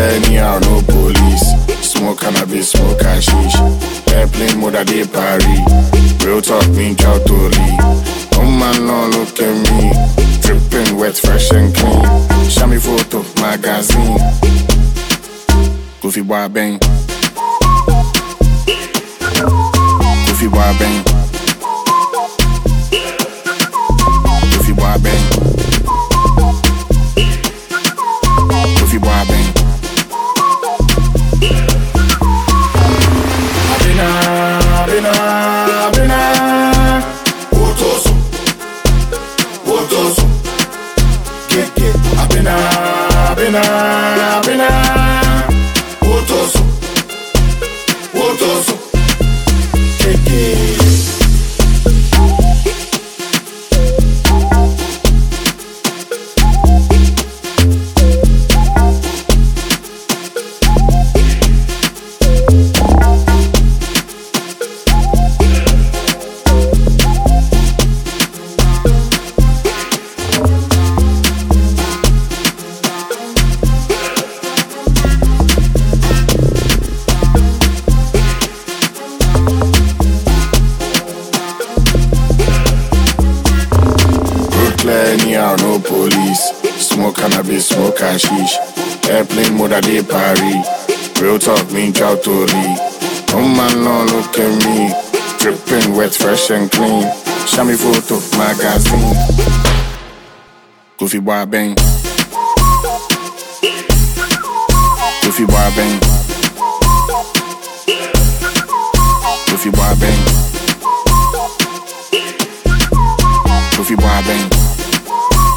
anyhow, no police. Smoke cannabis, smoke hashish. Airplane mode a day Paris. Real talk, me count to leave. Oh man, no, look at me. Dripping wet, fresh and clean. Show me photo, magazine. Goofy boy bang. Goofy boy bang. Goofy boy bang. Goofy boy bang. Abina. Wotoso. Keke. Abina. Wotoso. Keke. Anyhow, no police. Smoke cannabis, smoke hashish. Airplane mode a day Paris. Real talk, me count to leave. Oh man, no, look at me. Dripping wet, fresh and clean. Show me photo, magazine. Goofy boy bang. Goofy boy bang. Goofy boy bang. Goofy boy bang.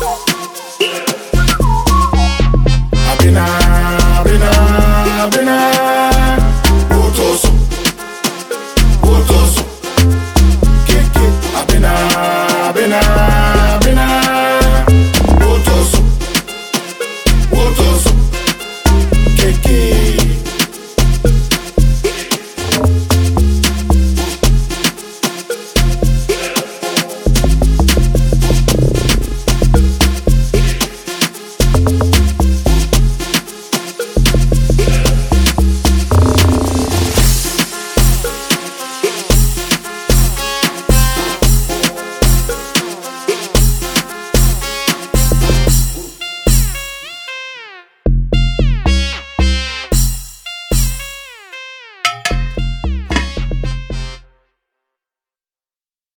Abina.